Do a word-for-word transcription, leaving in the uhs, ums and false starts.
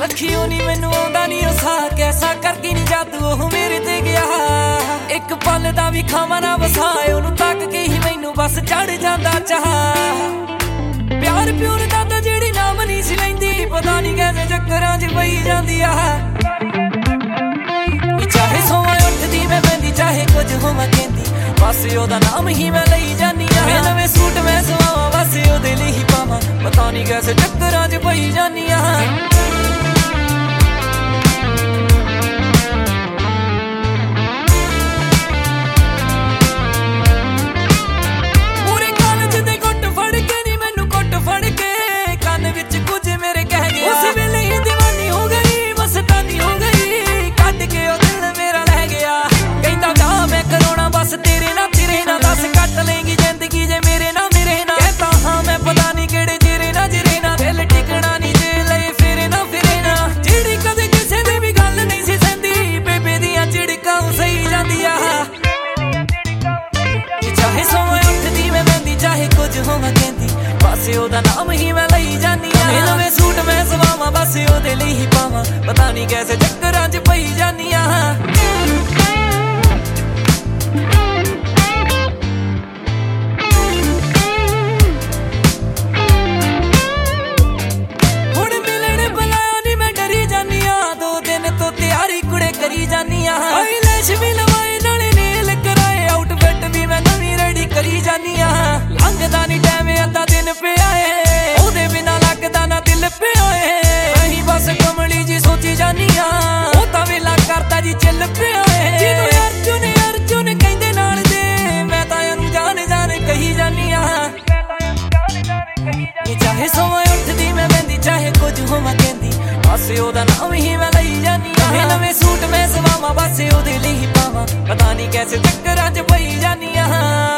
अखियों नी मैनू आउंदा नी ओ सा कैसा करके नी जादू ओह मेरे ते गया एक पल दा भी खावां ना वसाए ओनू तक के ही मैनू बस चढ़ जांदा चाह प्यार प्यूर दा तां जेड़ी नाम नहीं सी लैंदी पता नहीं कैसे चक्करां च पई जांदी आ चाहे सोवां उठदी मैं बंदी चाहे कुछ होवां कहंदी बस ओदा नाम ही मैं लई जानी आ मैं नवें सूट मैं सवावां बस ओदे लई ही पावां पता नहीं कैसे चक्करां च पई जानी आ ओदा नाम ही मैं लई जानी आ मैं नवें सूट मैं सवावां बस ओदे लई ही पावां पता नहीं कैसे चक्करां च पई जानी आ हुण मिलण बुलाया नी मैं डरी जानी आ दो दिन तो तैयारी कुड़े करी जानी आ आईलैश भी लवाए नाले नेल कराए आउटफिट भी मैं नवीं रेडी करी जानी आ लंघदा नी टाइम अद्धा दिन पे चल पिया जिन्हों अर्जुन अर्जुन कहंदे नाल दे मैं तां अनु जान जान कही जानी आ चाहे सोवां उठदी मैं बंदी चाहे कुछ होवां कहंदी बस ओदा नाम ही मैं लई जानी आ मैं नवें सूट मैं सवावां बस ओदे लई ही पावां पता नहीं कैसे चक्करां च पई जानी आ